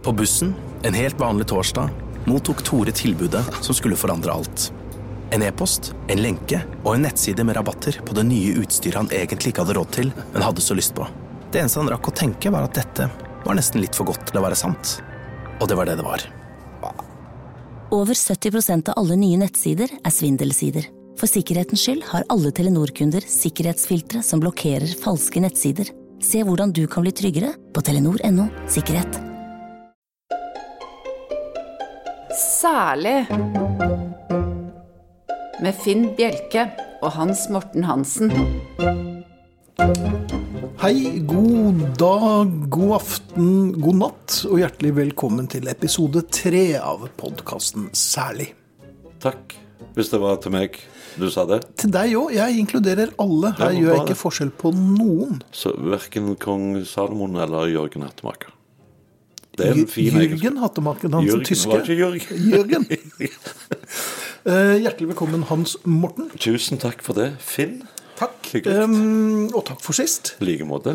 På bussen, en helt vanlig torsdag, mottok Tore tilbudet som skulle forandre alt. En e-post, en lenke og en nettside med rabatter på det nye utstyret han egentlig ikke hadde råd til, men hadde så lyst på. Det eneste han rakk å tenke var at dette var nesten litt for godt til å være sant. Og det var det det var. Over 70% av alle nye nettsider er svindelsider. For sikkerhetens skyld har alle Telenor-kunder sikkerhetsfiltre som blokkerer falske nettsider. Se hvordan du kan bli tryggere på telenor.no/sikkerhet. Særlig med Finn Bjelke og Hans Morten Hansen. Hei, god dag, god aften, god natt, og hjertelig velkommen til episode 3 av podcasten Særlig. Takk, hvis det var til meg du sa det. Til deg også, jeg inkluderer alle. Her gjør jeg ikke forskjell på noen. Så hverken kong Salomon eller Jørgen Hattemaker. Det er en fin Jørgen Hattemaker, han som tyske. Var ikke Jørgen? Hjertelig velkommen, Hans Morten. Tusen takk for det, Finn. Takk, Hyggelig. og takk for sist. Like måte.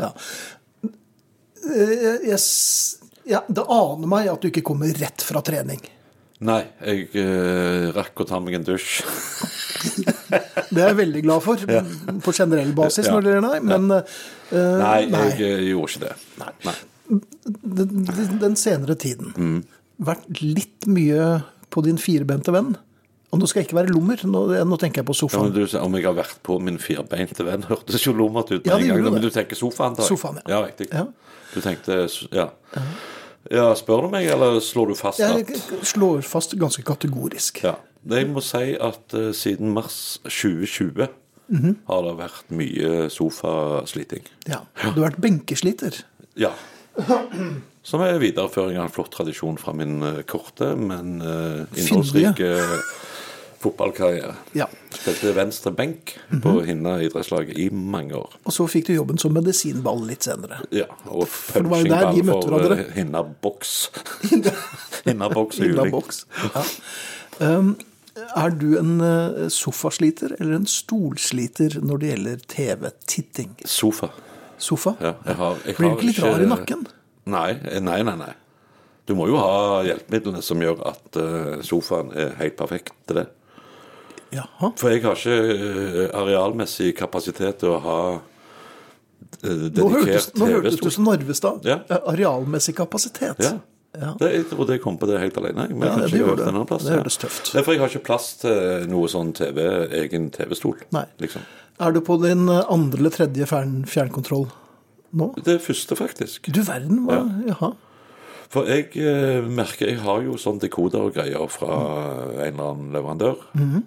Ja. Det aner meg at du ikke kommer rett fra trening. Nei, jeg rakk å ta meg en dusj. Det er jeg veldig glad for, på generell basis når det gjelder deg, men... Nei, jeg gjorde ikke det. Nei. Den senere tiden vært litt mye på din firebente venn. Og nå skal jeg ikke være lommer, nå tenker jeg på sofaen. Ja, men om jeg har vært på min firbeinte venn, hørtes jo lommert ut på en gang. Men du tenker sofaen, da? Sofaen, ja. Ja, riktig. Ja. Du tenkte, ja, spør du meg, eller slår du fast at... Jeg slår fast ganske kategorisk. Ja, jeg må si at siden mars 2020 har det vært mye sofasliting. Ja, du har vært benkesliter. Ja, som er videreføring av en flott tradisjon fra min korte, men innholdsrike fotballkarriere. Ja. Spilte venstre benk på Hinna idrettslaget i mange år. Og så fikk du jobben som medisinball litt senere. Ja, og punching-ball for Hinna boks. Hinna boks og juling. Ja. Er du en sofasliter eller en stolsliter når det gjelder TV-titting? Sofa. Ja, jeg blir ikke litt rar i nakken? Nei. Du må jo ha hjelpemidlene som gjør at sofaen er helt perfekt til det. Jaha. For jeg har ikke arealmessig kapasitet til å ha dedikert TV-stol. Nå hørtes du som Narvestad. Ja. Arealmessig kapasitet. Ja. Jeg tror det kom på det helt alene. Men det gjorde det. Det hørtes tøft. Derfor jeg har ikke plass til noe sånn egen TV-stol. Nei. Liksom. Er du på din andre eller tredje fjernkontroll nå? Det første, faktisk. Du verden, hva? Ja. Jaha. For jeg merker, jeg har jo sånn dekoder og greier fra en eller annen leverandør.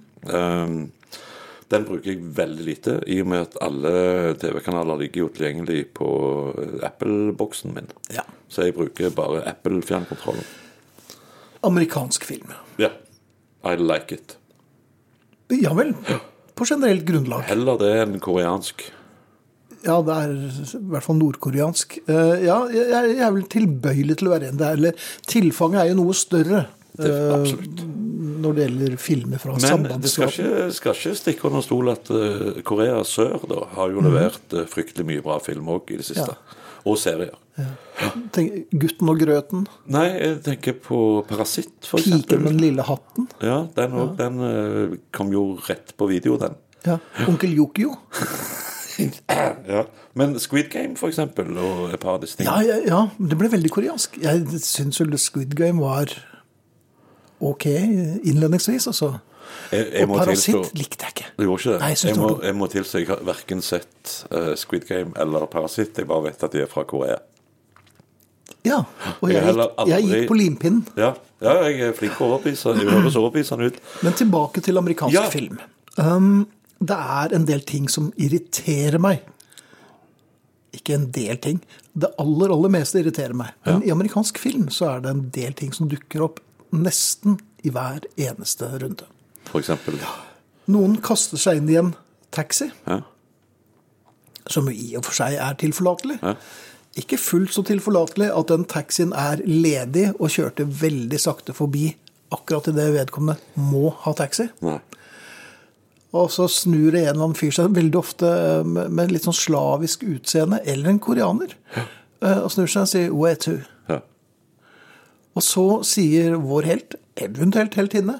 Den bruker jeg veldig lite, i og med at alle TV-kanaler ligger jo tilgjengelig på Apple-boksen min. Ja. Så jeg bruker bare Apple-fjernkontrollen. Amerikansk film. Ja, I like it. Ja vel, på generelt grunnlag. Heller det enn koreansk. Ja, det er i hvert fall nordkoreansk. Ja, jeg er vel tilbøyelig til å være en der, eller tilfanget er jo noe større. Absolutt. Når det gjelder filmer fra sambandsstaten. Men det skal ikke stikke under stol at Korea Sør da, har jo levert fryktelig mye bra film også i det siste. Ja. Og serier. Ja. Gutten og grøten? Nei, jeg tenker på Parasitt, for eksempel. Piken med den lille hatten? Ja, den kom jo rett på video, den. Ja, Onkel Yokio? Ja, men Squid Game, for eksempel, og et par av disse tingene. Ja, det ble veldig koreansk. Jeg synes vel Squid Game var ok innledningsvis, altså. Og Parasitt likte jeg ikke. Du gjorde ikke det? Nei, jeg må tilstå, jeg har hverken sett Squid Game eller Parasitt. Jeg bare vet at de er fra Korea. Ja, og jeg gikk på limpinnen. Ja, jeg er flink å overbevise. Jeg høres overbevisende ut. Men tilbake til amerikansk film. Det er en del ting som irriterer meg. Ikke en del ting. Det aller meste irriterer meg. Men i amerikansk film så er det en del ting som dukker opp nesten i hver eneste runde. For eksempel? Noen kaster seg inn i en taxi, som i og for seg er tilforlatelig. Ikke fullt så tilforlatelig at den taxien er ledig og kjørte veldig sakte forbi akkurat i det vedkommende må ha taxi. Nei. Og så snur det en eller annen fyr seg veldig ofte med litt sånn slavisk utseende, eller en koreaner, og snur seg og sier, where to? Ja. Og så sier vår helt, eventuelt heltinne,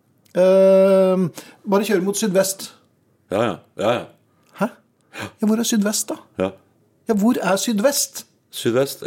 bare kjøre mot sydvest. Ja. Hæ? Ja, hvor sydvest da? Ja, hvor sydvest? Sydvest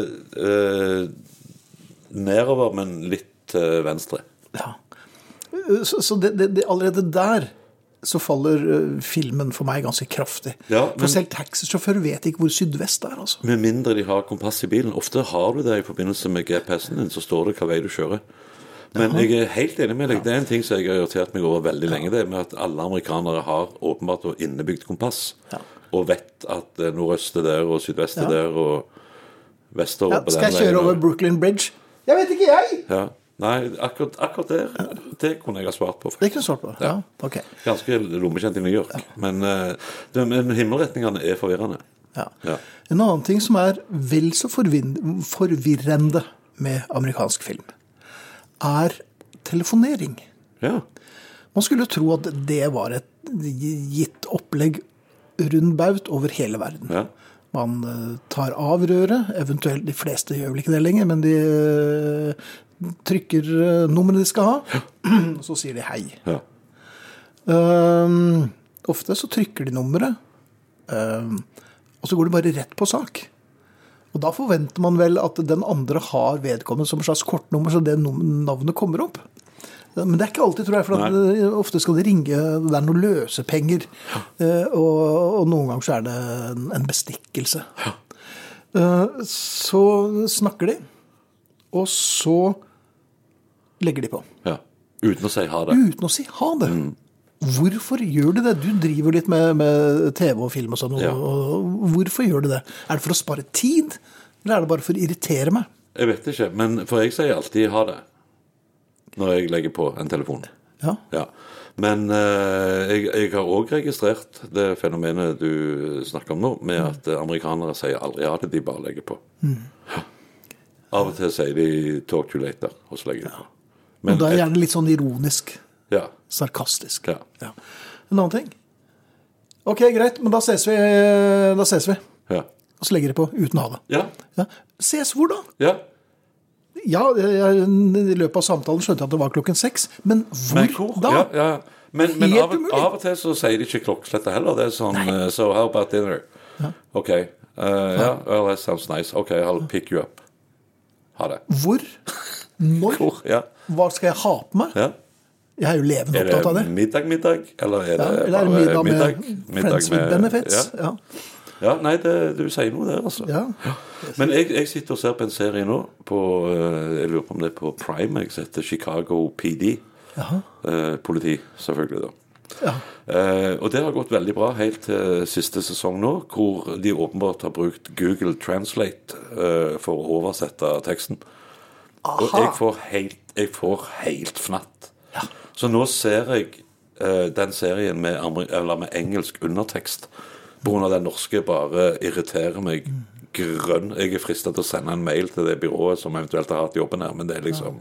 nedover, men litt til venstre. Ja. Så det allerede der så faller filmen for meg ganske kraftig. Ja, for selv taxisjåfører vet ikke hvor sydvest altså. Med mindre de har kompass i bilen. Ofte har du det i forbindelse med GPS-en din, så står det hva vei du kjører. Men jeg er helt enig med deg. Det en ting som jeg har irritert meg over veldig lenge, det med at alle amerikanere har åpenbart og innebygd kompass. Ja. Og vet at nordøst der, og sydvest der, og vestover på den veien. Skal jeg kjøre over Brooklyn Bridge? Jeg vet ikke, jeg! Ja. Nei, akkurat det kunne jeg ha svart på. Det kunne du svart på, ja. Ok. Ganske lommekjent i New York. Men himmelretningene er forvirrende. Ja. En annen ting som er vel så forvirrende med amerikansk film, er telefonering. Ja. Man skulle tro at det var et gitt opplegg rundbaut over hele verden. Ja. Man tar av røret, eventuelt de fleste gjør vel ikke det lenger, men de trykker nummeret de skal ha, så sier de hei. Ja. Ofte så trykker de nummeret, og så går de bare rett på sak. Og da forventer man vel at den andre har vedkommende som en slags kortnummer, så det navnet kommer opp. Men det er ikke alltid, tror jeg, for ofte skal det ringe, det er noen løse penger, og noen ganger så er det en bestikkelse. Ja. Så snakker de, og så legger de på. Ja, uten å si ha det. Uten å si ha det. Hvorfor gjør de det? Du driver litt med TV og film og sånn, og hvorfor gjør de det? Er det for å spare tid, eller er det bare for å irritere meg? Jeg vet ikke, men for jeg sier alltid ha det når jeg legger på en telefon. Ja. Men jeg har også registrert det fenomenet du snakker om nå, med at amerikanere sier aldri ha det, de bare legger på. Av og til sier de talk to you later, og så legger de på. Men da er det litt sånn ironisk, sarkastisk. Ja. En annen ting. Ok, greit, men da ses vi. Ja. Og så legger de på uten å ha det. Ja. Ses hvor da? Ja, i løpet av samtalen skjønte jeg at det var 6:00, men hvor da? Ja. Men av og til så sier de ikke klokkslett heller. Det er sånn, so how about dinner? Ok, well, that sounds nice. Ok, I'll pick you up. Ha det. Hvor? Når? Hvor, hva skal jeg ha på meg? Ja. Jeg er jo levende opptatt av det. Er det middag? Eller er det bare middag med Friends with Benefits? Ja, nei, du sier noe der, altså. Ja. Men jeg sitter og ser på en serie nå, jeg lurer på om det er på Prime, jeg heter Chicago PD. Politi, selvfølgelig da. Ja. Og det har gått veldig bra helt til siste sesong nå, hvor de åpenbart har brukt Google Translate for å oversette teksten. Aha. Og jeg får helt fnatt. Ja. Så nå ser jeg den serien med engelsk undertekst, på grunn av den norske bare irriterer meg grønn. Jeg er fristet til å sende en mail til det byrået som eventuelt har hatt jobben her, men det er liksom...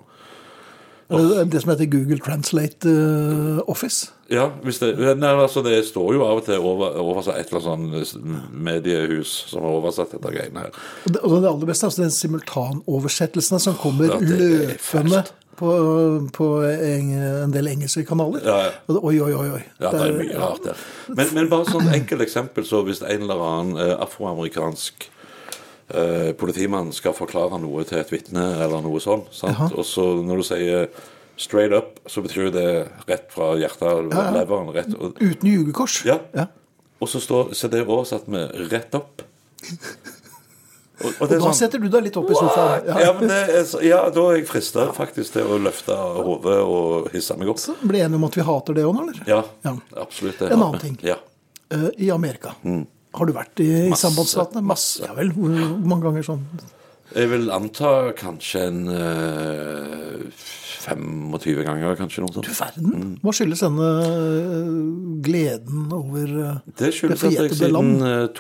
Det som heter Google Translate Office? Ja, det står jo av og til oversatt et eller annet sånn mediehus som har oversatt dette greiene her. Og det aller beste er altså den simultanoversettelsene som kommer løpende på en del engelske kanaler. Ja. Oi. Ja, det er mye rart der. Men bare sånn enkelt eksempel, så hvis en eller annen afroamerikansk politimann skal forklare noe til et vitne eller noe sånt, sant? Og så når du sier straight up, så betyr det rett fra hjertet, leveren, rett. Uten jugekors. Ja. Og så det oversatt med rett opp. Og da sånn, setter du deg litt opp i sofaen. Men da er jeg fristet faktisk til å løfte hodet og hisse meg opp. Så ble jeg enig om at vi hater det også, eller? Ja, absolutt. En annen ting. I Amerika. Har du vært i sambandsstatene? Masse. Ja vel, hvor mange ganger sånn? Jeg vil anta kanskje 25 ganger, kanskje noe sånt. Du verden, hva skyldes denne gleden over det skyldes at jeg siden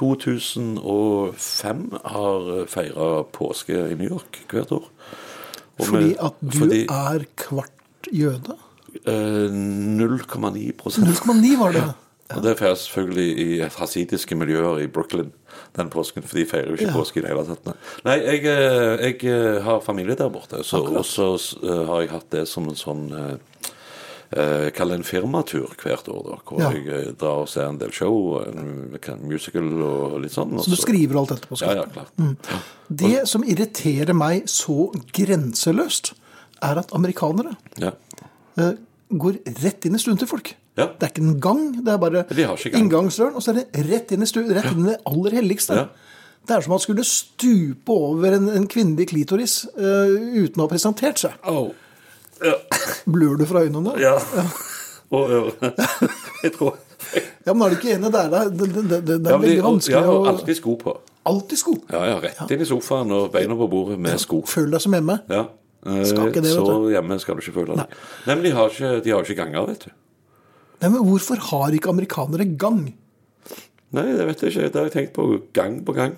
2005 har feiret påske i New York hvert år. Fordi at du er kvart jøde? 0,9%. 0,9 var det? Og det feirer selvfølgelig i hasidiske miljøer i Brooklyn den påsken, for de feirer jo ikke påske i det hele tatt. Nei, jeg har familie der borte, og så har jeg hatt det som en sånn kall det en firmatur hvert år da, hvor jeg drar og ser en del show, en musical og litt sånn. Så du skriver alt dette på skolen? Ja, klart. Det som irriterer meg så grenseløst, er at amerikanere går rett inn i stuen til folk. Ja. Det er ikke en gang, det er bare inngangsdøren, og så er det rett inn i stuen, rett inn i det aller helligste. Ja. Det er som at man skulle stupe over en kvinnelig klitoris uten å ha presentert seg. Ja. Blør du fra øynene da? Ja. Og jeg tror... Ja, men er du ikke enig der? Det er veldig vanskelig å... Jeg har alltid sko på. Alltid sko? Ja, rett inn i sofaen og beina på bordet med sko. Føl deg som hjemme. Ja. Skal ikke det, vet du. Så hjemme skal du ikke føle deg. Nei, men de har ikke ganger, vet du. Nei, men hvorfor har ikke amerikanere gang? Nei, det vet jeg ikke. Det har jeg tenkt på gang på gang.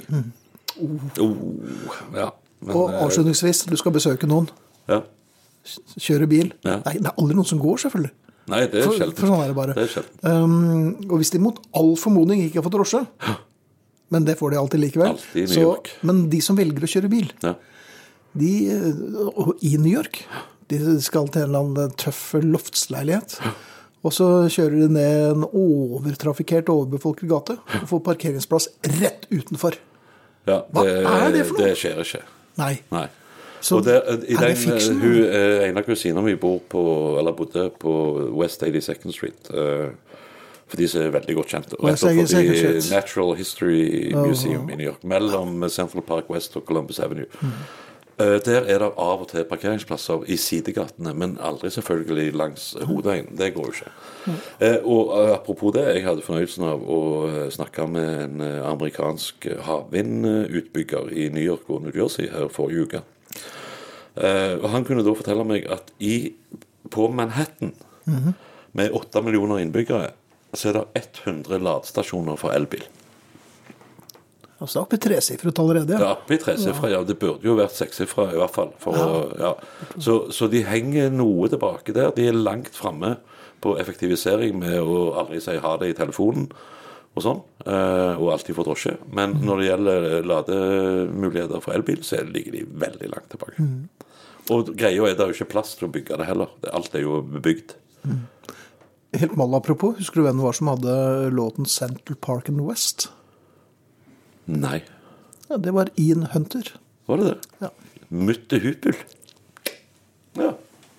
Ja. Men, og avslutningsvis, du skal besøke noen. Ja. Kjøre bil. Ja. Nei, det er aldri noen som går, selvfølgelig. Nei, det er sjelden. For sånn er det bare. Det er sjelden. Og hvis de mot all formodning ikke har fått drosje, men det får de alltid likevel. Alltid i New York. Men de som velger å kjøre bil, de, i New York, de skal til en eller annen tøff loftsleilighet, og så kjører de ned en overtrafikert, overbefolket gate, og får parkeringsplass rett utenfor. Ja, Hva er det for noe? Det skjer ikke. Nei. Så og det fiction? En av kusinene vi bodde på West 82nd Street, for de som er veldig godt kjent. Rett og fordi Natural History Museum i New York, mellom Central Park West og Columbus Avenue. Der er det av og til parkeringsplasser i sidegatene, men aldri selvfølgelig langs hovedveien. Det går jo ikke. Og apropos det, jeg hadde fornøyelsen av å snakke med en amerikansk havvindutbygger i New York og New Jersey her forrige uke. Og han kunne da fortelle meg at på Manhattan, med 8 millioner innbyggere, så er det 100 ladestasjoner for elbil. Altså det er oppe i tresifret allerede. Ja, oppe i tresifret, ja. Det burde jo vært seksifret i hvert fall. Så de henger noe tilbake der. De er langt fremme på effektivisering med å aldri si ha det i telefonen og sånn, og alltid få drosje. Men når det gjelder lademuligheter for elbil, så ligger de veldig langt tilbake. Og greia er det jo ikke plass til å bygge det heller. Alt er jo bebygd. Helt apropos, husker du hvem det var som hadde låten Central Park and West? Nei. Ja, det var Ian Hunter. Var det det? Ja. Mutte Hupel. Ja.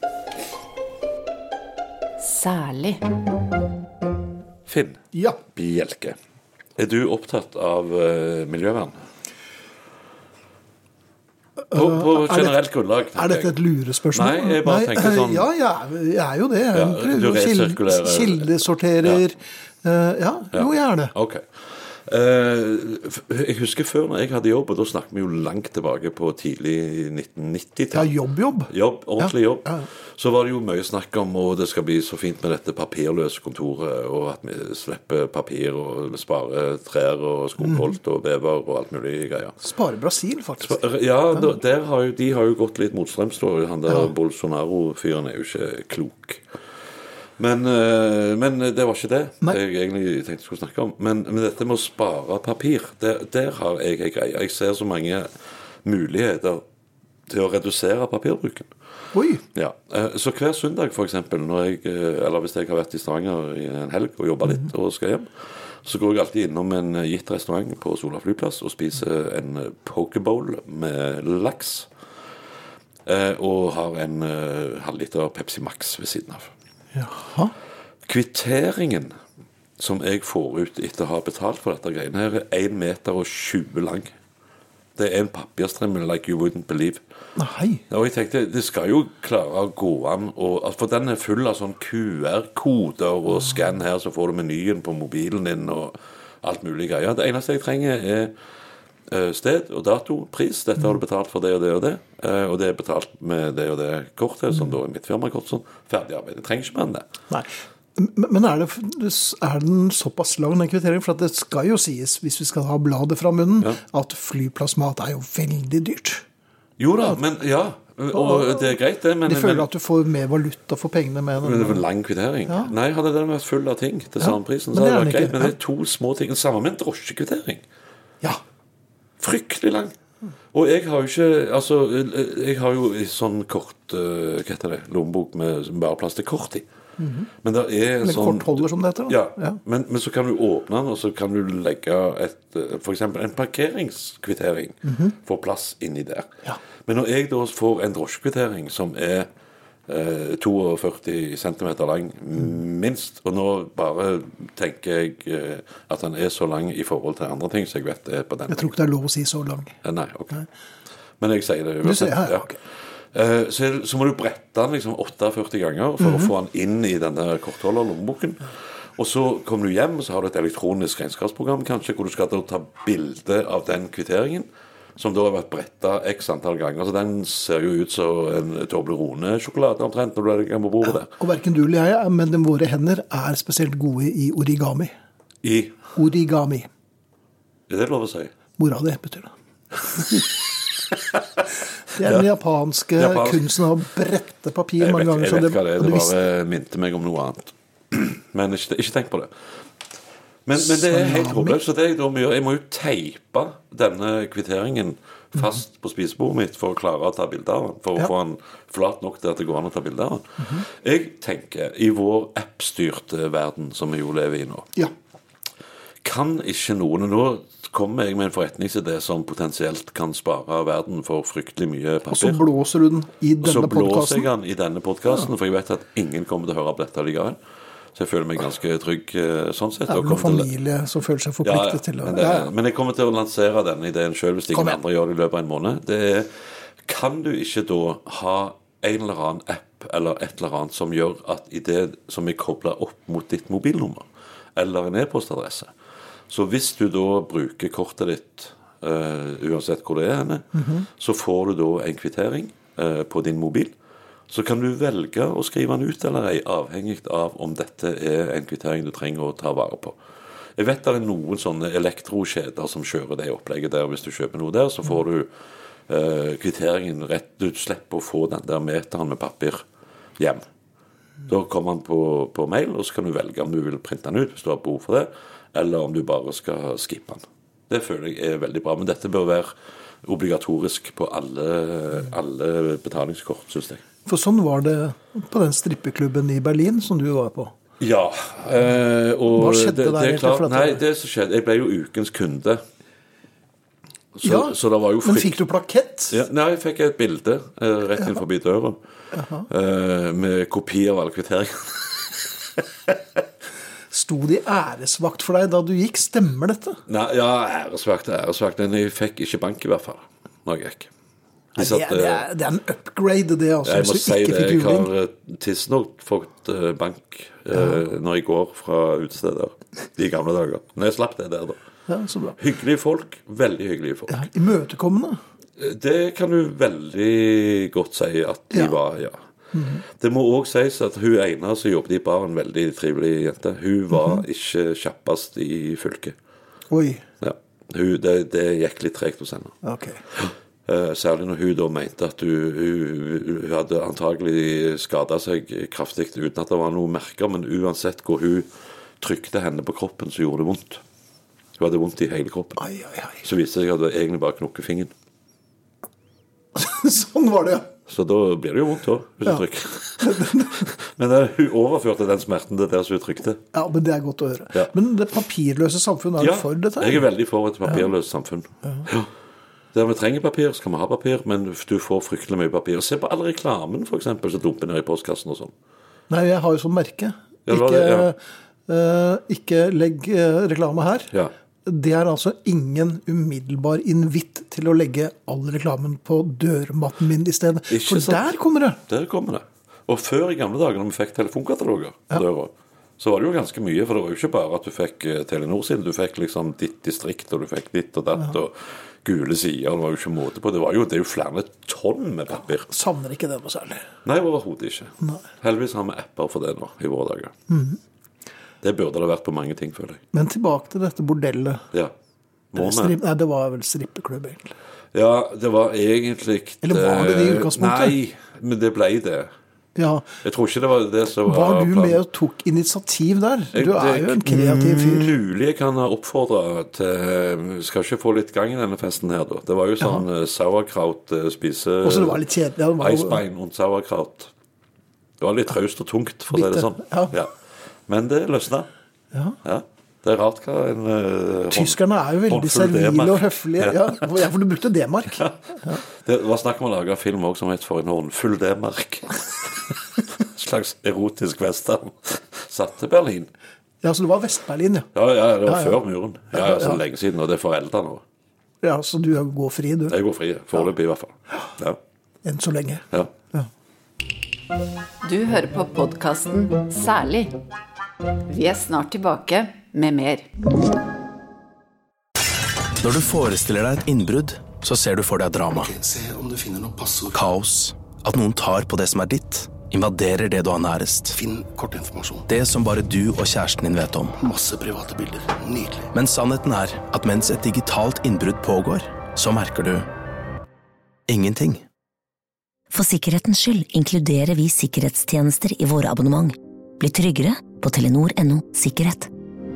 Særlig. Finn. Ja. Bjelke. Er du opptatt av miljøvern? På generelt grunnlag. Er dette et lurespørsmål? Nei, jeg bare tenker sånn... Ja, jeg er jo det. Du resirkulerer... Kildesorterer. Jo, jeg er det. Ok. Jeg husker før når jeg hadde jobb, og da snakket vi jo langt tilbake på tidlig 1990-tall. Ja, ordentlig jobb. Så var det jo mye snakk om, og det skal bli så fint med dette papirløse kontoret, og at vi slipper papir og sparer trær og skogholt og bever og alt mulig greier. Sparer Brasil, faktisk. De har jo gått litt motstrøms, han der Bolsonaro-fyren er jo ikke klok. Men det var ikke det jeg egentlig tenkte jeg skulle snakke om. Men dette med å spare papir, der har jeg en greie. Jeg ser så mange muligheter til å redusere papirbruken. Oi! Ja. Så hver søndag, for eksempel, eller hvis jeg har vært i Stavanger i en helg og jobbet litt og skal hjem, så går jeg alltid innom en gitt restaurant på Sola flyplass og spiser en pokebowl med laks, og har en halvliter Pepsi Max ved siden av. Jaha. Kvitteringen som jeg får ut etter å ha betalt for dette greiene her, er 1,20 meter lang. Det er en papirstrømmel like you wouldn't believe. Nei. Og jeg tenkte, det skal jo klare å gå an, for den er full av sånn QR-koder og skann her, så får du menyen på mobilen din og alt mulig greier. Det eneste jeg trenger er sted og dato, pris. Dette har du betalt for det og det og det. Og det er betalt med det og det kortet, som da er mitt firmakort, sånn ferdig arbeid. Jeg trenger ikke mer enn det. Nei. Men er den såpass lang, den kvitteringen? For at det skal jo sies, hvis vi skal ha bladet fra munnen, at flyplassmat er jo veldig dyrt. Jo da, men Og det greit det, men... De føler at du får mer valuta for pengene med den. Men det var en lang kvittering. Ja. Nei, hadde den vært full av ting til samme prisen, så hadde det vært greit. Men det er 2 små ting. Samme med en drosjekvittering. Ja. Fryktelig lang. Og jeg har jo ikke, altså, jeg har jo sånn kort, hva heter det, lommebok med bare plass til kort i. Men det er en sånn... kortholder som det heter da. Ja. Men så kan du åpne den, og så kan du legge for eksempel en parkeringskvittering for plass inni der. Ja. Men når jeg da får en drosjekvittering som er 42 centimeter lang minst, og nå bare tenker jeg at den er så lang i forhold til andre ting, så jeg vet det på den. Jeg tror ikke det er lov å si så lang. Nei, ok. Men jeg sier det. Du sier det, ok. Så må du brette den liksom 48 ganger for å få den inn i denne kortholderlommeboken. Og så kommer du hjem, og så har du et elektronisk regnskapsprogram kanskje, hvor du skal ta bilde av den kvitteringen, som da har vært brettet x antall ganger. Så den ser jo ut som en Toblerone-sjokolade omtrent når du legger på bordet der. Og hverken du eller jeg, men våre hender er spesielt gode i origami. I? Origami. Er det lov å si? Mora di betyr det. Det er den japanske kunsten av å brette papir mange ganger. Jeg vet hva det er, det bare minte meg om noe annet. Men ikke tenk på det. Men det er helt håpløst, så det jeg da må gjøre, jeg må jo teipe denne kvitteringen fast på spisebordet mitt for å klare å ta bilder av den, for å få den flat nok til at det går an å ta bilder av den. Jeg tenker, i vår app-styrte verden som vi jo lever i nå, kan ikke noen nå kommer jeg med en forretningsidé som potensielt kan spare verden for fryktelig mye papir. Og så blåser du den i denne podcasten. Så blåser jeg den i denne podcasten, for jeg vet at ingen kommer til å høre opp dette likevel. Så jeg føler meg ganske trygg sånn sett. Det er noen familie som føler seg forpliktet til det. Men jeg kommer til å lansere denne ideen selv hvis ingen andre gjør det i løpet av en måned. Kan du ikke da ha en eller annen app eller et eller annet som gjør at i det som er koblet opp mot ditt mobilnummer eller en e-postadresse, så hvis du da bruker kortet ditt uansett hvor det er henne, så får du da en kvittering på din mobil. Så kan du velge å skrive den ut eller ei, avhengig av om dette er en kvittering du trenger å ta vare på. Jeg vet det er noen sånne elektrokjeder som kjører det opplegget der. Hvis du kjøper noe der, så får du kvitteringen rett. Du slipper å få den der meteren med papir hjem. Da kommer den på mail, og så kan du velge om du vil printe den ut hvis du har behov for det, eller om du bare skal skippe den. Det føler jeg er veldig bra, men dette bør være obligatorisk på alle betalingskort, synes jeg. For sånn var det på den strippeklubben i Berlin som du var på. Ja. Hva skjedde der egentlig? Nei, det som skjedde, jeg ble jo ukens kunde. Så det var jo men fikk du plakett? Ja, nei, jeg fikk et bilde rett inn forbi døra med kopi av alle kvitteringer. Sto de æresvakt for deg da du gikk? Stemmer dette? Nei, ja, æresvakt. Men jeg fikk ikke bank i hvert fall når jeg gikk. Det er en upgrade, det altså. Jeg må si det, jeg har tidsnok fått bank når jeg går fra utesteder i gamle dager. Når jeg slapp det der da. Ja, så bra. Hyggelige folk, veldig hyggelige folk. Ja, imøtekommende? Det kan du veldig godt si at de var, ja. Det må også sies at hun ene som jobbet i baren, en veldig trivelig jente, hun var ikke kjappest i fylket. Oi. Ja, det gikk litt tregt hos henne. Ok. Særlig når hun da mente at hun hadde antagelig skadet seg kraftig uten at det var noe merker, men uansett hvor hun trykte henne på kroppen så gjorde det vondt. Hun hadde vondt i hele kroppen. Så viste det seg at det egentlig bare knukket fingeren. Sånn var det, ja. Så da blir det jo vondt også, hvis du trykker. Men hun overførte den smerten til der som hun trykte. Ja, men det er godt å høre. Ja. Men det papirløse samfunn er jo for dette? Ja, jeg er veldig for et papirløst samfunn. Ja. Der vi trenger papir, skal vi ha papir, men du får fryktelig mye papir. Se på all reklamen, for eksempel, så dumper ned i postkassen og sånn. Nei, jeg har jo sånn merke. Ikke legg reklame her. Ja. Det er altså ingen umiddelbar invitt til å legge all reklamen på dørmatten min i stedet. For der kommer det. Der kommer det. Og før i gamle dager når vi fikk telefonkataloger på døra, så var det jo ganske mye, for det var jo ikke bare at du fikk Telenor sin, du fikk liksom ditt distrikt, og du fikk ditt og datt, og gule sider, det var jo ikke måte på. Det er jo flere tonn med papir. Savner ikke det noe særlig. Nei, overhodet ikke. Nei. Heldigvis har vi apper for det nå, i våre dager. Det burde det vært på mange ting, føler jeg. Men tilbake til dette bordellet. Ja. Nei, det var vel strippeklubb, egentlig. Ja, det var egentlig... Eller var det i utgangspunktet? Nei, men det ble det. Ja. Jeg tror ikke det var det som var du med og tok initiativ der? Du er jo en kreativ fyr. Mulig jeg kan ha oppfordret til... Skal ikke få litt gang i denne festen her, da. Det var jo sånn sauerkraut, spise... Også det var litt kjedelig. Eisbein og sauerkraut. Det var litt traust og tungt, for å si det sånn. Ja. Men det løsnet. Ja. Det er rart hva en... Tyskerne er jo veldig servile og høflige. Ja, for du brukte D-mark. Ja. Det var snakk om å lage film også, som het For en håndfull D-mark. Slags erotisk western. Satt til Berlin. Ja, så det var Vest-Berlin, Ja, det var før muren. Ja, så lenge siden, og det er foreldre nå. Ja, så du går fri, du? Jeg går fri, foreløpig i hvert fall. Ja. Enn så lenge. Ja. Du hører på podcasten Særlig. Vi er snart tilbake med mer. Når du forestiller deg et innbrudd, så ser du for deg drama. Se om du finner noe passord. Kaos. At noen tar på det som er ditt, invaderer det du har nærest. Finn kortinformasjon. Det som bare du og kjæresten din vet om. Masse private bilder. Nydelig. Men sannheten er at mens et digitalt innbrudd pågår, så merker du ingenting. For sikkerhetens skyld inkluderer vi sikkerhetstjenester i våre abonnement. Bli tryggere på Telenor.no sikkerhet.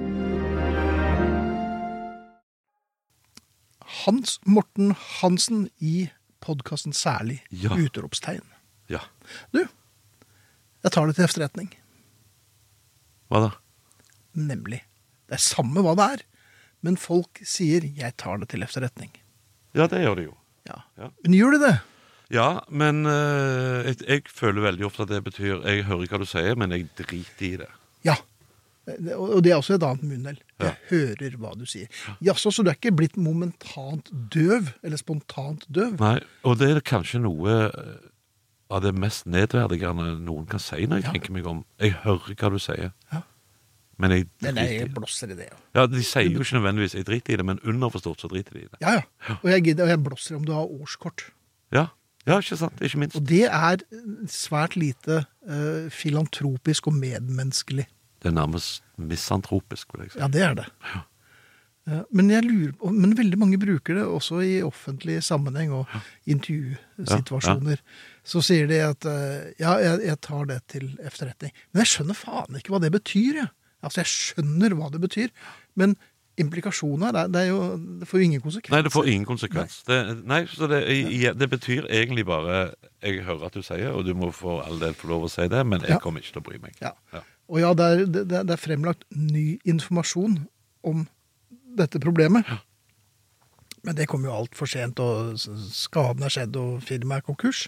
Hans Morten Hansen i podcasten Særlig. Ja. Utropstegn. Ja. Du, jeg tar det til efterretning. Hva da? Nemlig. Det er samme hva det er, men folk sier jeg tar det til efterretning. Ja, det gjør det jo. Ja. Ja. Men gjør det det? Ja, men jeg føler veldig ofte at det betyr jeg hører hva du sier, men jeg driter i det. Ja, og det er også et annet munnel. Jeg hører hva du sier. Jaså, så du er ikke blitt momentant døv, eller spontant døv? Nei, og det er kanskje noe av det mest nedverdigende noen kan si når jeg tenker meg om. Jeg hører hva du sier, men jeg driter i det. Jeg blåser i det, Ja, de sier jo ikke nødvendigvis jeg driter i det, men underforstått så driter de i det. Ja. Og jeg blåser om du har årskort. Ja, ikke sant, ikke minst. Og det er svært lite filantropisk og medmenneskelig. Det er nærmest misantropisk, vil jeg si. Ja, det er det. Men jeg lurer på, men veldig mange bruker det også i offentlig sammenheng og intervjusituasjoner. Så sier de at jeg tar det til efterretning. Men jeg skjønner faen ikke hva det betyr. Altså, jeg skjønner hva det betyr, men implikasjoner, det får jo ingen konsekvens. Nei, det får ingen konsekvens. Så det betyr egentlig bare jeg hører at du sier, og du må for all del få lov å si det, men jeg kommer ikke til å bry meg. Ja. Og det er fremlagt ny informasjon om dette problemet. Men det kom jo alt for sent, og skaden er skjedd, og firmaet er konkurs.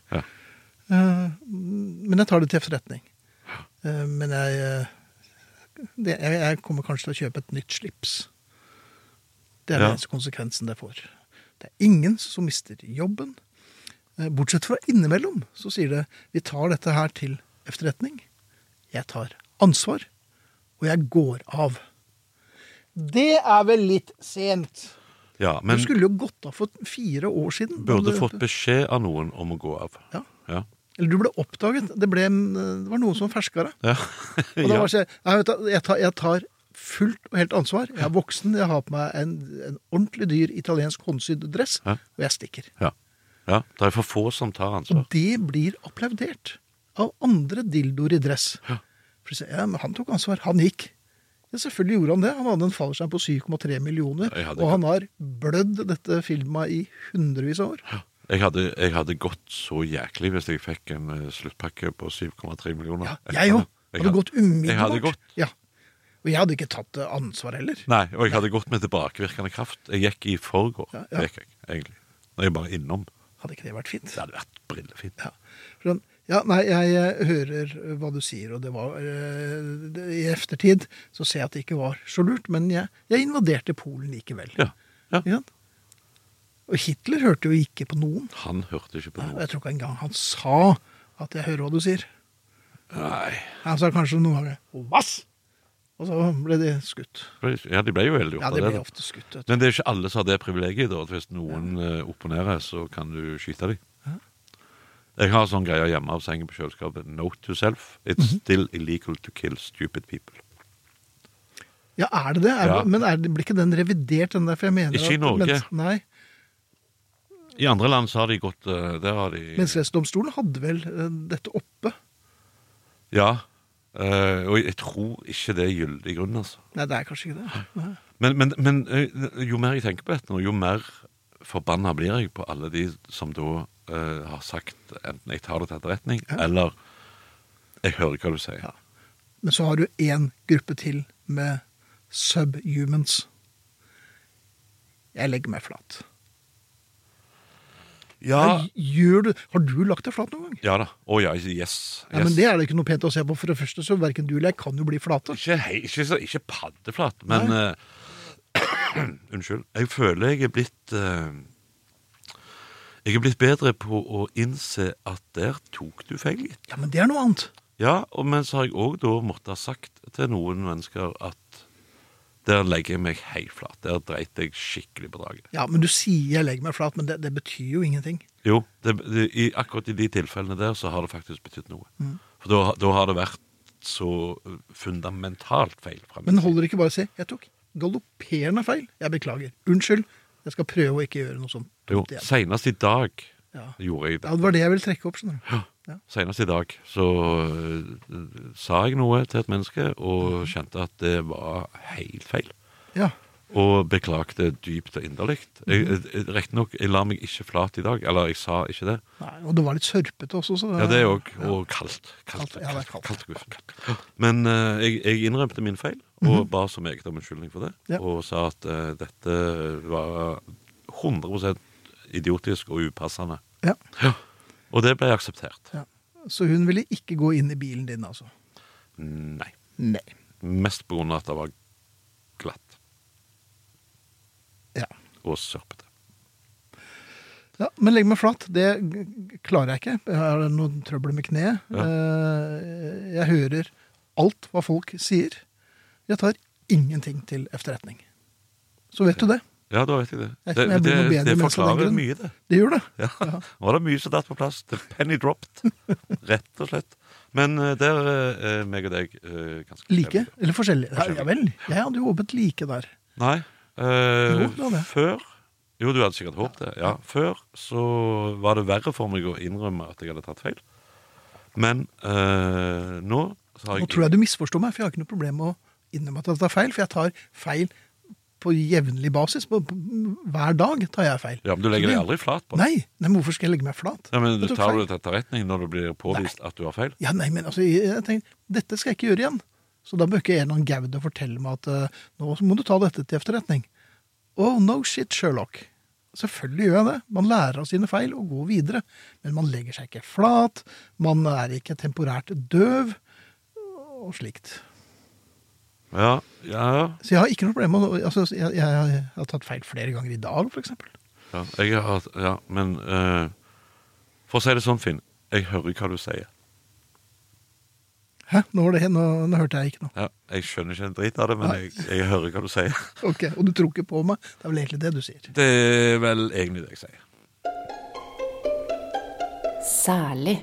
Men jeg tar det til efterretning. Men jeg kommer kanskje til å kjøpe et nytt slips. Det er den eneste konsekvensen det får. Det er ingen som mister jobben. Bortsett fra innimellom, så sier det, vi tar dette her til efterretning. Jeg tar ansvar, og jeg går av. Det er vel litt sent. Ja, men du skulle jo gått av for 4 år siden. Burde fått beskjed av noen om å gå av. Ja. Eller du ble oppdaget. Det var noen som ferska deg. Ja. Og da var det jeg tar fullt og helt ansvar. Jeg er voksen, jeg har på meg en ordentlig dyr italiensk håndsydd dress, og jeg stikker. Ja, det er for få som tar ansvar. Og det blir applaudert av andre dildoer i dress. For å si, men han tok ansvar, han gikk. Ja, selvfølgelig gjorde han det. Han hadde en fallskjerm på 7,3 millioner, og han har blødd dette filmet i hundrevis av år. Jeg hadde gått så jæklig hvis jeg fikk en sluttpakke på 7,3 millioner. Ja, jeg også. Hadde gått umiddelbart. Jeg hadde gått. Ja. Og jeg hadde ikke tatt ansvar heller. Nei, og jeg hadde gått med tilbakevirkende kraft. Jeg gikk i forgår, egentlig. Når jeg bare innom. Hadde ikke det vært fint? Det hadde vært brillefint. Jeg hører hva du sier, og det var i eftertid så ser jeg at det ikke var så lurt, men jeg invaderte Polen likevel. Ja. Og Hitler hørte jo ikke på noen. Han hørte ikke på noen. Jeg tror ikke engang han sa at jeg hører hva du sier. Nei. Han sa kanskje noen ganger, «Vass!» Og så ble de skutt. Ja, de ble jo veldig ofte. Ja, de ble ofte skutt. Men det er ikke alle som har det privilegiet, da. Hvis noen opponerer, så kan du skyte dem. Jeg har sånn greier hjemme av sengen på kjøleskapet. Note to self. It's still illegal to kill stupid people. Ja, er det det? Men blir ikke den revidert, den der? For jeg mener ikke i Norge. Nei. I andre land så har de gått, der har de... Menneskerettsdomstolen hadde vel dette oppe? Ja, og jeg tror ikke det gyldig grunn, altså. Nei, det kanskje ikke det. Nei. Men jo mer jeg tenker på dette nå, jo mer forbannet blir jeg på alle de som da har sagt enten jeg tar det til etterretning, eller jeg hører hva du sier. Ja. Men så har du en gruppe til med subhumans. Jeg legger meg flat. Ja. Har du lagt deg flat noen gang? Ja da. Ja, yes. Ja, men det det ikke noe pent å se på. For det første så hverken du eller jeg kan jo bli flate. Ikke paddeflat, men unnskyld. Jeg føler jeg er blitt bedre på å innse at der tok du feil. Ja, men det noe annet. Ja, men så har jeg også da måttet ha sagt til noen mennesker at der legger jeg meg helt flat. Der dreit jeg skikkelig på draget. Ja, men du sier jeg legger meg flat, men det betyr jo ingenting. Jo, akkurat i de tilfellene der så har det faktisk betydd noe. For da har det vært så fundamentalt feil. Men holder det ikke bare å si, jeg tok galopperende feil. Jeg beklager. Unnskyld, jeg skal prøve å ikke gjøre noe sånt. Jo, senest i dag gjorde jeg det. Ja, det var det jeg ville trekke opp, skjønner du. Ja. Senest i dag så sa jeg noe til et menneske og kjente at det var helt feil. Ja. Og beklagte dypt og inderligt. Rett nok, jeg la meg ikke flat i dag, eller jeg sa ikke det. Nei, og det var litt sørpete også. Så ja, det også, og kaldt. Kaldt. Men jeg innrømte min feil, og ba som eget om unnskyldning for det, og sa at dette var 100% idiotisk og upassende. Ja. Og det ble akseptert. Ja. Så hun ville ikke gå inn i bilen din, altså? Nei. Nei. Mest på grunn av at det var glatt. Ja. Og sørpete. Ja, men legg meg flat. Det klarer jeg ikke. Jeg har noe trøbbel med kneet. Ja. Jeg hører alt hva folk sier. Jeg tar ingenting til efterretning. Så vet du det. Ja, da vet jeg det. Det forklarer mye, det. Det gjør det. Ja. Nå var det mye som datt på plass. The penny dropped. Rett og slett. Men der er meg og deg ganske like? Eller forskjellige? Ja vel. Jeg hadde jo håpet like der. Nei. Før jo, du hadde sikkert håpet det. Ja, før så var det verre for meg å innrømme at jeg hadde tatt feil. Men nå så har jeg... Nå tror jeg du misforstår meg, for jeg har ikke noe problem med å innrømme at jeg tar feil, for jeg tar feil på jevnlig basis. Hver dag tar jeg feil. Ja, men du legger deg aldri flat på det. Nei, men hvorfor skal jeg legge meg flat? Ja, men du tar det til etterretning når det blir påvist at du har feil? Ja, nei, men altså, jeg tenker, dette skal jeg ikke gjøre igjen. Så da bør ikke en eller annen gaude fortelle meg at nå må du ta dette til efterretning. Oh, no shit, Sherlock. Selvfølgelig gjør jeg det. Man lærer av sine feil og går videre. Men man legger seg ikke flat. Man er ikke temporært døv. Og slikt. Ja. Så jeg har ikke noe problem med altså, jeg har tatt feil flere ganger i dag, for eksempel. Ja, men for å si det sånn, Finn, jeg hører hva du sier. Hæ? Nå hørte jeg ikke noe. Ja, jeg skjønner ikke en dritt av det, men jeg hører hva du sier. Ok, og du tror ikke på meg? Det er vel egentlig det du sier? Det er vel egentlig det jeg sier. Særlig.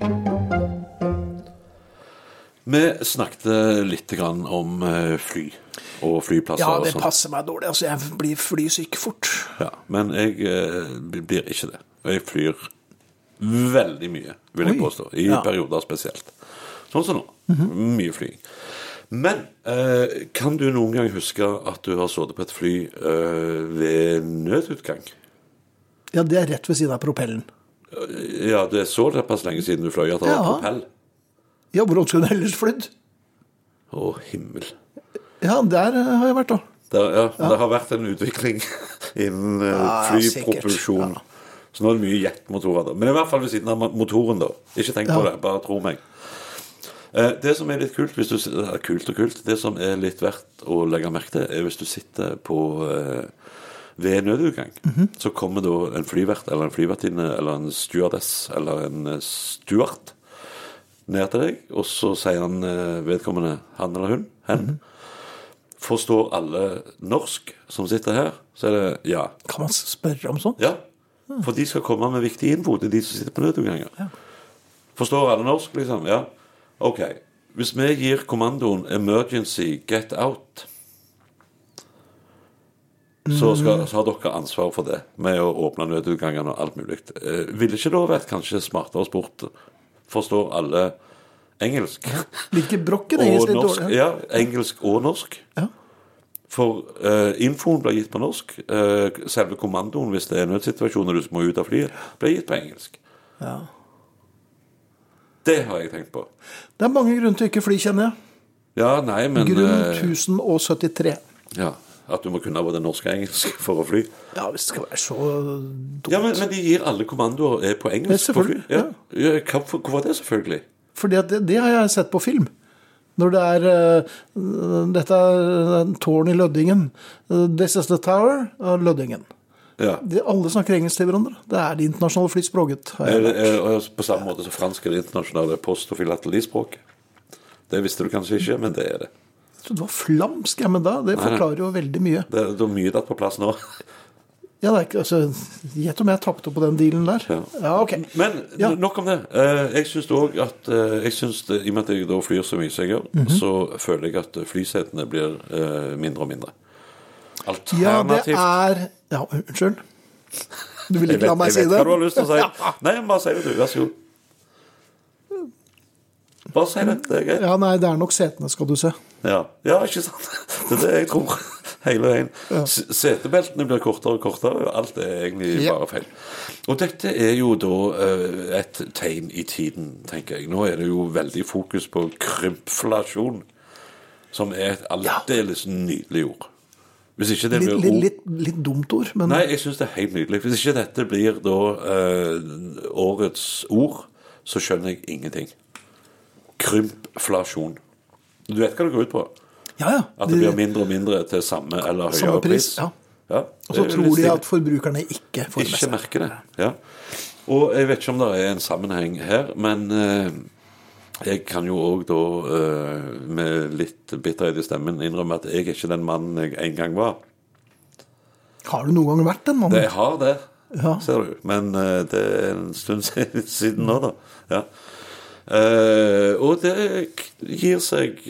Vi snakket litt grann om fly og flyplasser. Ja, det passer meg dårlig. Altså, jeg blir flysyk fort. Ja, men jeg blir ikke det. Jeg flyr veldig mye, vil jeg påstå. I perioder spesielt. Sånn som nå. Mye flying. Men kan du noen gang huske at du har sittet på et fly ved nødutgang? Ja, det er rett ved siden av propellen. Ja, det er så pass lenge siden du fløy at det var propell. Ja, hvordan skulle du ellers flydd? Å, himmel. Ja, der har jeg vært da. Det har vært en utvikling innen flypropulsjon. Ja. Så nå er det mye jetmotorer da. Men i hvert fall ved siden av motoren da. Ikke tenk på det, bare tro meg. Det som er litt kult, det som er litt verdt å legge merke til, er hvis du sitter på ved nødutgang, så kommer da en flyvert eller en flyvertinne eller en stewardess eller en steward ned til deg, og så sier han vedkommende, han eller hun, hen. Forstår alle norsk som sitter her? Så er det ja. Kan man spørre om sånt? Ja, for de skal komme med viktig info til de som sitter på nødutganger. Ja. Forstår alle norsk, liksom? Ja. Ok, hvis vi gir kommandoen emergency get out, så har dere ansvar for det, med å åpne nødutgangene og alt mulig. Ville ikke da vært kanskje smartere sport? Forstår alle engelsk? Liker brokken engelsk litt dårlig? Ja, engelsk og norsk. Ja. For infoen blir gitt på norsk. Selve kommandoen, hvis det er nødsituasjon og du må ut av flyet, blir gitt på engelsk. Ja. Det har jeg tenkt på. Det er mange grunner til ikke fly, kjenner jeg. Ja, nei, men... Grunn 1073. Ja, at du må kunne både norsk og engelsk for å fly. Ja, det skal være så dumt. Ja, men de gir alle kommandoer på engelsk på fly. Ja. Hvorfor er det selvfølgelig? Fordi at det har jeg sett på film. Når det dette er tårn i Løddingen. This is the tower av Løddingen. Ja. Alle snakker engelsk til hverandre. Det er det internasjonale flyspråket. På samme måte som fransk er det internasjonale post- og filatelispråket. Det visste du kanskje ikke, men det er det. Så det var flamsk, men det forklarer jo veldig mye. Det er mye datt på plass nå. Ja, det er ikke, altså, gjett om jeg tappte på den dealen der. Ja, ok. Men nok om det. Jeg synes også at, i og med at jeg da flyr så mye som jeg gjør, så føler jeg at flysetene blir mindre og mindre. Alternativt. Ja, det er... Ja, unnskyld. Du vil ikke la meg si det? Jeg vet hva du har lyst til å si. Ja. Nei, bare si det du, vær så god. Bare si det, det er greit. Ja, nei, det er nok setene, skal du se. Ja, ikke sant. Det er det jeg tror, hele veien. Ja. Setebeltene blir kortere og kortere, og alt er egentlig bare feil. Og dette er jo da et tegn i tiden, tenker jeg. Nå er det jo veldig fokus på krympflasjon, som er et aldeles nydelig ord. Hvis ikke det blir litt dumt ord, men... Nei, jeg synes det er helt nydelig. Hvis ikke dette blir da årets ord, så skjønner jeg ingenting. Krympflasjon. Du vet hva det går ut på? Ja. At det blir mindre og mindre til samme eller høyere pris. Ja. Og så det tror de at forbrukerne ikke får det. Ikke merker det, ja. Og jeg vet ikke om det er en sammenheng her, men jeg kan jo også da med litt bitterhet i stemmen innrømme at jeg er ikke den mannen jeg en gang var. Har du noen gang vært den mannen? Jeg har det, ser du. Men det er en stund siden nå da, ja. Og det gir seg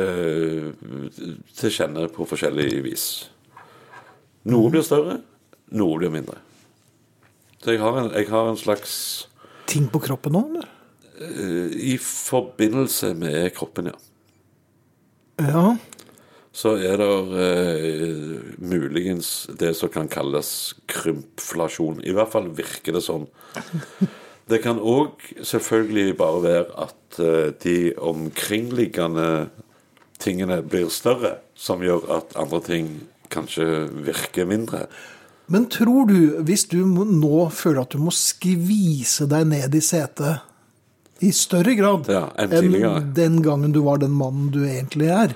til kjenne på forskjellige vis. Noe blir større, noe blir mindre. Så jeg har en slags... Ting på kroppen nå, eller? I forbindelse med kroppen, ja. Ja. Så er det muligens det som kan kalles krympflasjon. I hvert fall virker det sånn. Det kan også selvfølgelig bare være at de omkringliggende tingene blir større, som gjør at andre ting kanskje virker mindre. Men tror du, hvis du nå føler at du må skvise deg ned i setet i større grad enn den gangen du var den mannen du egentlig er,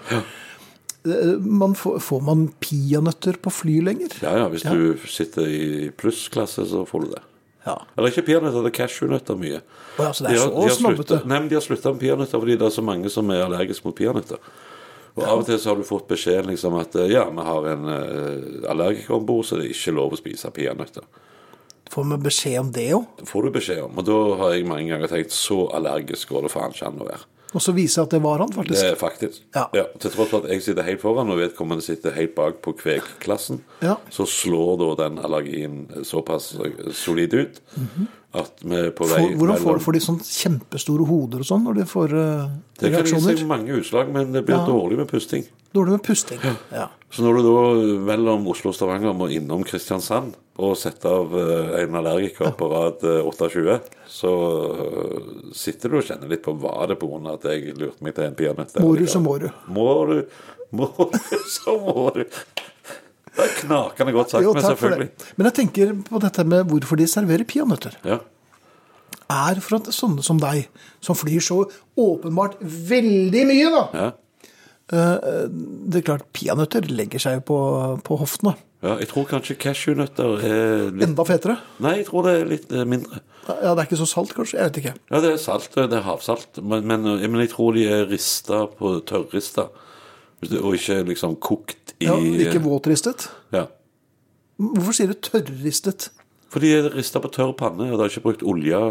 får man peanøtter på fly lenger? Ja, hvis du sitter i plussklasse så får du det. Ja. Eller ikke peanøtter, det er cashewnøtter mye. Så det er så snobbete. Nei, men de har sluttet med peanøtter fordi det er så mange som er allergiske mot peanøtter. Og av og til så har du fått beskjed liksom at vi har en allergiker ombord, så det er ikke lov å spise peanøtter. Får vi beskjed om det jo? Det får du beskjed om, og da har jeg mange ganger tenkt så allergisk går det faen ikke an å være. Og så viser at det var han faktisk. Det er faktisk. Ja, til tross for at jeg sitter helt foran og vedkommende sitter helt bak på kvegklassen, så slår da den allergien såpass solid ut at vi på vei... Hvordan får de sånn kjempestore hoder og sånn når de får reaksjoner? Det kan gi seg mange utslag, men det blir dårlig med pusting. Dårlig med pusting, ja. Så når du da mellom Oslo og Stavanger må innom Kristiansand og sette av en allergiker på rad 28, så sitter du og kjenner litt på hva det på grunn av at jeg lurte meg til en peanøtt. Må du, så må du. Må du, så må du. Det er knakende godt sagt, men selvfølgelig. Men jeg tenker på dette med hvorfor de serverer peanøtter. Ja. Er for at sånne som deg, som flyr så åpenbart veldig mye da. Ja. Det er klart, peanøtter legger seg på hoftene. Ja, jeg tror kanskje cashewnøtter er litt... Enda fetere? Nei, jeg tror det er litt mindre. Ja, det er ikke så salt kanskje, jeg vet ikke. Ja, det er salt, det er havsalt. Men jeg tror de er ristet på tørrristet. Og ikke liksom kokt i... Ja, ikke våtristet? Ja. Hvorfor sier du tørrristet? Fordi de er ristet på tørr panne, og de har ikke brukt olje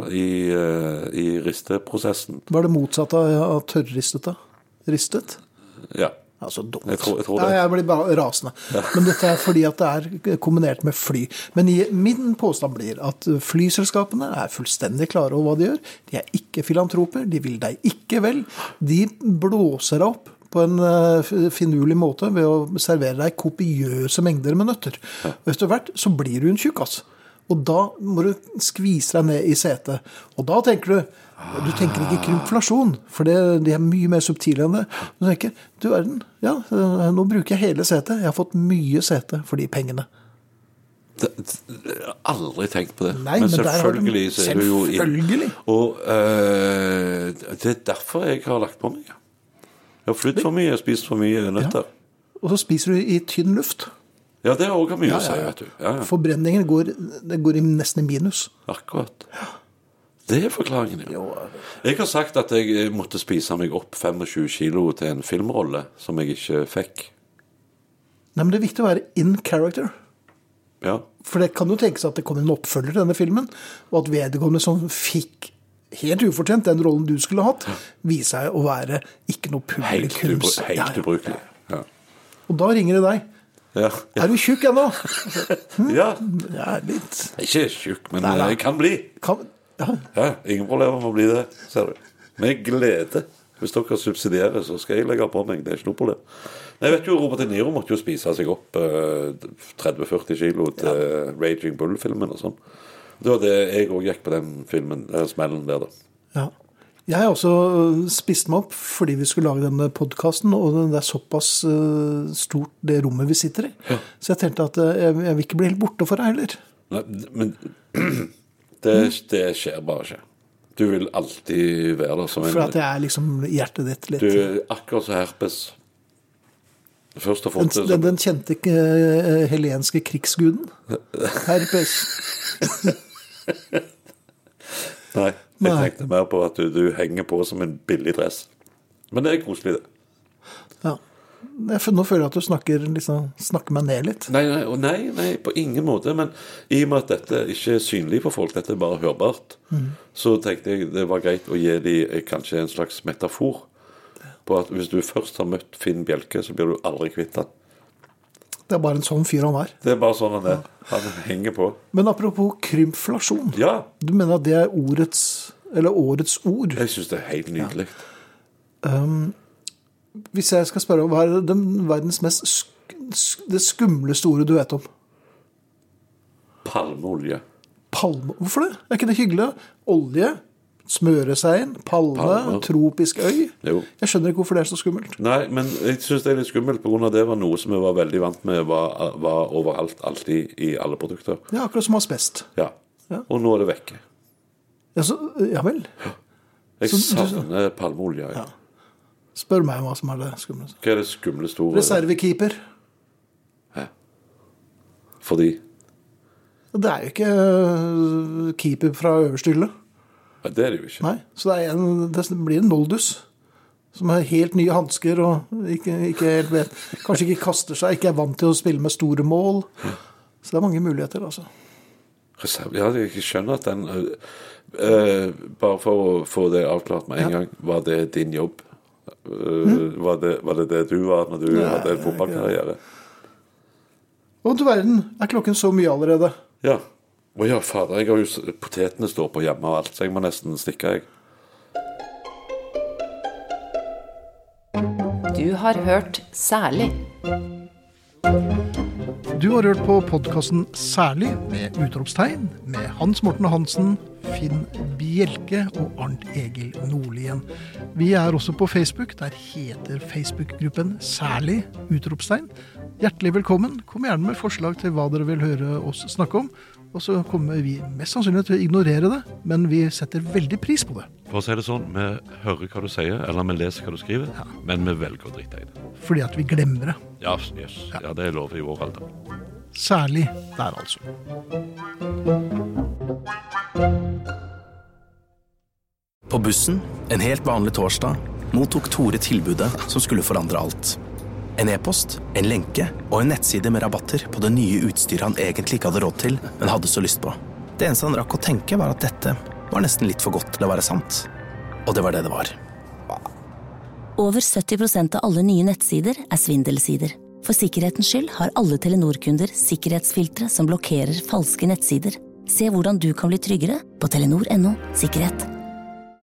i risteprosessen. Hva er det motsatte av tørrristet da? Ristet? Ja. Altså dumt. Jeg tror det. Jeg blir bare rasende. Men dette fordi at det kombinert med fly. Men min påstand blir at flyselskapene fullstendig klare over hva de gjør. De ikke filantroper, de vil deg ikke vel. De blåser deg opp på en finurlig måte ved å servere deg kopiøse mengder med nøtter. Og etter hvert så blir du en tjukkass. Og da må du skvise deg ned i setet. Og da tenker du tenker ikke krymflasjon, for de mye mer subtile enn det. Du tenker, du verden, ja, nå bruker jeg hele setet. Jeg har fått mye sete for de pengene. Jeg har aldri tenkt på det. Nei, men selvfølgelig så du jo selvfølgelig. Og det derfor jeg har lagt på meg. Jeg har flytt for mye, jeg har spist for mye nøtter. Ja. Og så spiser du i tynn luft. Ja, det har også mye å si, vet du. Ja. Forbrenningen går nesten i minus. Akkurat. Det forklaringen, jo. Jeg har sagt at jeg måtte spise meg opp 25 kilo til en filmrolle som jeg ikke fikk. Nei, men det er viktig å være in character. Ja. For det kan jo tenkes at det kommer en oppfølger til denne filmen, og at vedkommende som fikk helt ufortjent den rollen du skulle hatt, viser seg å være ikke noe publikums. Helt ubrukelig. Ja. Og da ringer det deg. Ja. Er du tjukk ennå? Ja. Litt. Ikke tjukk, men jeg kan bli. Ja, ingen problemer med å bli det, ser du. Med glede. Hvis dere subsidierer, så skal jeg legge på meg. Det er ikke noe problem. Jeg vet jo, Robert De Niro måtte jo spise seg opp 30-40 kilo til Raging Bull-filmen og sånn. Det var det jeg også gikk på den filmen, smellen der da. Ja. Jeg har også spist meg opp fordi vi skulle lage denne podcasten, og det er såpass stort det rommet vi sitter i. Ja. Så jeg tenkte at jeg vil ikke bli helt borte for deg heller. Nei, men det skjer bare ikke. Du vil alltid være der som en... For at jeg er liksom hjertet ditt litt... Du akkurat så herpes. Først og fremst... Den kjente helenske krigsguden. Herpes. Nei, jeg tenkte mer på at du henger på som en billig dress. Men det er koselig det. Ja. Nå føler jeg at du snakker meg ned litt. Nei, på ingen måte. Men i og med at dette ikke er synlig for folk, dette er bare hørbart, så tenkte jeg det var greit å gi dem kanskje en slags metafor på at hvis du først har møtt Finn Bjelke, så blir du aldri kvitt han. Det er bare en sånn fyr han er. Det er bare sånn han er. Han henger på. Men apropos krymflasjon. Ja. Du mener at det er årets ord? Jeg synes det er helt nydelig. Hvis jeg skal spørre, hva er verdens det skumleste ordet du vet om? Palmeolje. Hvorfor det? Er ikke det hyggelig? Olje, smøre seg inn, palme, tropisk øy. Jo. Jeg skjønner ikke hvorfor det er så skummelt. Nei, men jeg synes det er litt skummelt på grunn av det var noe som jeg var veldig vant med var overalt, alltid i alle produkter. Ja, akkurat som asbest. Ja, og nå er det vekke. Ja vel. Jeg savner palmeolje. Ja. Spør meg hva som er det skumleste. Hva er det skumleste ordet? Reservekeeper. Ja. Fordi? Det er jo ikke keeper fra øverste hylle. Ja, det er det jo ikke. Nei, så det blir en noldus som har helt nye handsker og ikke helt vet, kanskje ikke kaster seg, ikke er vant til å spille med store mål. Så det er mange muligheter, altså. Ja, jeg skjønner at den bare for å få det avklart med en gang, var det din jobb? Var det du var når du hadde en fotballkarriere? Og til verden, er klokken så mye allerede? Ja. Ja, fader, jeg har jo potetene står på hjemme og alt, så jeg må nesten stikke, jeg. Du har hørt Særlig. Du har hørt på podcasten Særlig med utropstegn med Hans Morten Hansen, Finn Bjelke og Arnt Egil Nordlien. Vi er også på Facebook. Der heter Facebook-gruppen Særlig utropstegn. Hjertelig velkommen. Kom gjerne med forslag til hva dere vil høre oss snakke om. Og så kommer vi mest sannsynlig til å ignorere det, men vi setter veldig pris på det. For å si det sånn, vi hører hva du sier, eller vi leser hva du skriver, men vi velger å drite i det. Fordi at vi glemmer det. Ja, yes. Ja, det er lov i vår alder. Særlig der, altså. På bussen, en helt vanlig torsdag, mottok Tore tilbudet som skulle forandre alt. En e-post, en lenke og en nettside med rabatter på det nye utstyret han egentlig ikke hadde råd til, men hadde så lyst på. Det eneste han rakk å tenke var at dette var nesten litt for godt til å være sant. Og det var det det var. Over 70% av alle nye nettsider svindelsider. For sikkerhetens skyld har alle Telenor-kunder sikkerhetsfiltre som blokkerer falske nettsider. Se hvordan du kan bli tryggere på telenor.no sikkerhet.